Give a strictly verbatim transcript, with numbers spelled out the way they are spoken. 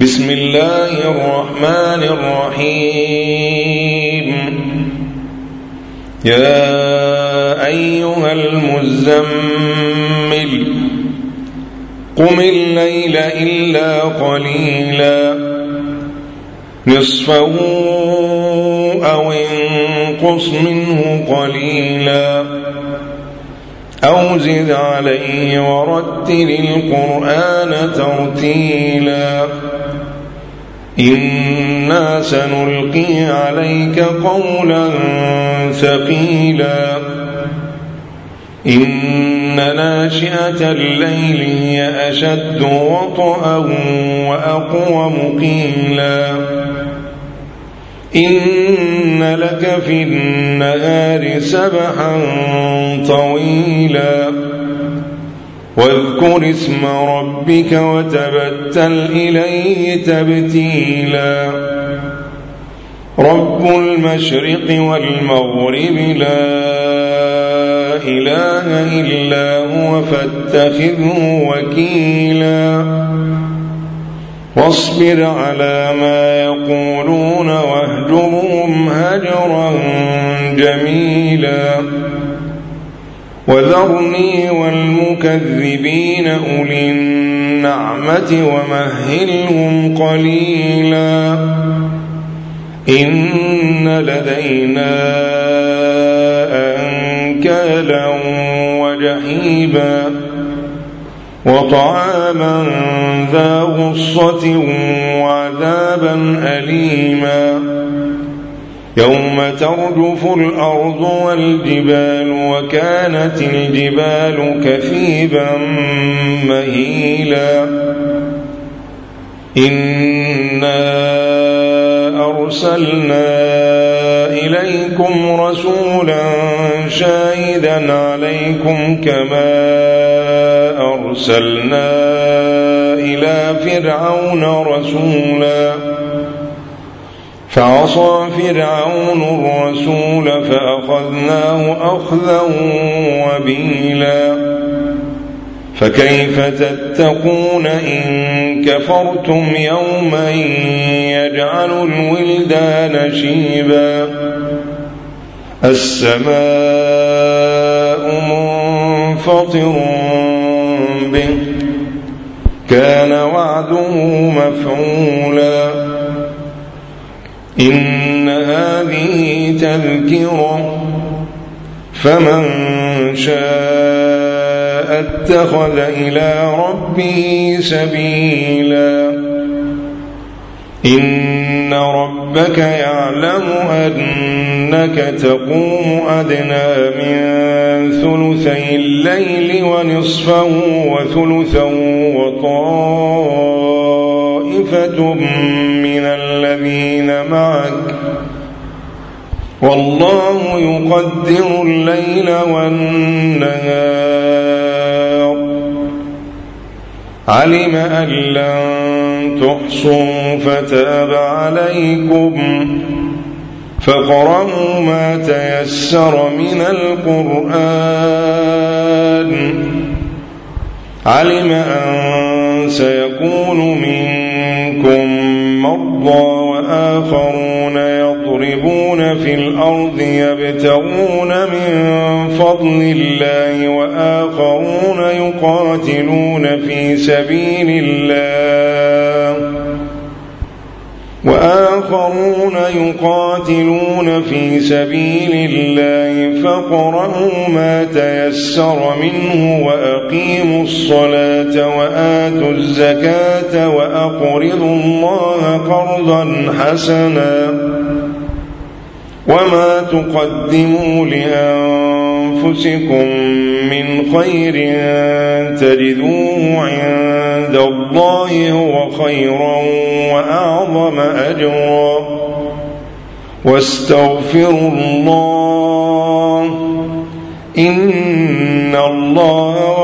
بسم الله الرحمن الرحيم يا أيها المزمل قم الليل إلا قليلا نصفه أو انقص منه قليلا أو زد عليه ورتل القرآن ترتيلا إنا سنلقي عليك قولا ثقيلا إن ناشئة الليل هي أشد وطئا وأقوم قيلا إن لك في النهار سبحا طويلا واذكر اسم ربك وتبتل إليه تبتيلا رب المشرق والمغرب لا إله إلا هو فاتخذه وكيلا واصبر على ما يقولون واهجرهم هجرا جميلا وذرني والمكذبين أولي النعمة ومهلهم قليلا إن لدينا أنكالا وجحيما وطعاما ذا غصة وعذابا أليما يوم ترجف الأرض والجبال وكانت الجبال كثيبا مهيلا إنا أرسلنا إليكم رسولا شاهدا عليكم كما أرسلنا إلى فرعون رسولا فعصى فرعون الرسول فأخذناه أخذا وبيلا فكيف تتقون إن كفرتم يوما يجعل الولدان شيبا السماء منفطر به كان وعده مفعولا إن هذه تذكرة فمن شاء اتخذ إلى ربه سبيلا إن ربك يعلم أنك تقوم أدنى من ثلثي الليل ونصفه وثلثا وطائفة من الذين معك والله يقدر الليل والنهار علم أن لن تحصوا فتاب عليكم فاقرؤوا ما تيسر من القرآن علم أن سيكون منكم مرضى وآخرون يضربون في الأرض يبتغون من فضل الله وآخرون يقاتلون في سبيل الله وآخرون يقاتلون في سبيل الله فاقرؤوا ما تيسر منه وأقيموا الصلاة وآتوا الزكاة وأقرضوا الله قرضا حسنا وما تقدموا لأنفسكم من خير تجدوه عند الله هو خيرا وأعظم أجرا واستغفروا الله إن الله